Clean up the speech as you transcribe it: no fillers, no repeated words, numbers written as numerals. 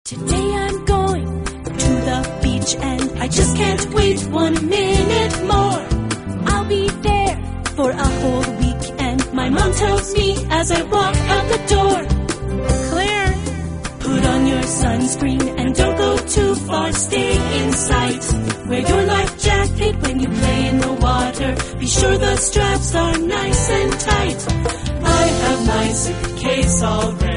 Today I'm going to the beach and I just can't wait 1 minute more. I'll be there for a whole week and my mom tells me as I walk out the door, Claire, put on your sunscreen and don't go too far, stay in sight. Wear your life jacket when you play in the water, be sure the straps are nice and tight. I have my suitcase all ready.